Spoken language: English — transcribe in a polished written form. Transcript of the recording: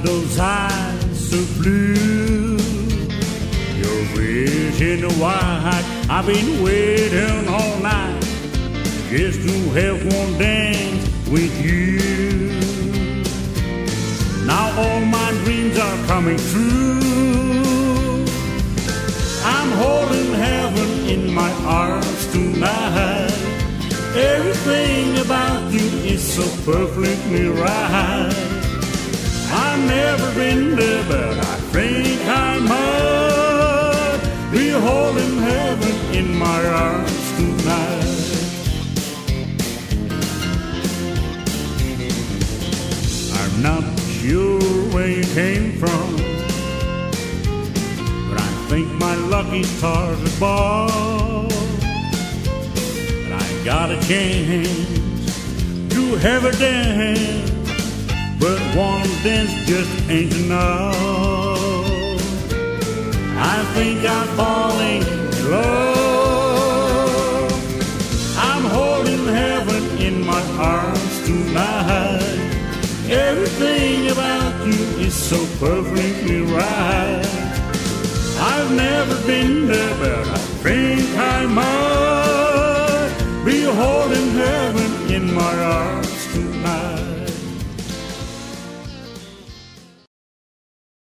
those eyes so blue, your vision white. I've been waiting all night just to have one dance with you. Now all my dreams are coming true. I'm holding heaven in my arms tonight. Everything about you is so perfectly right. I've never been there, but I think I might be holding heaven in my arms tonight. I'm not sure where you came from, but I think my lucky stars are born. And I got a chance to have a dance, but one dance just ain't enough. I think I'm falling in love. I'm holding heaven in my arms tonight. Everything about you is so perfectly right. I've never been there, but I think I might be holding heaven in my arms.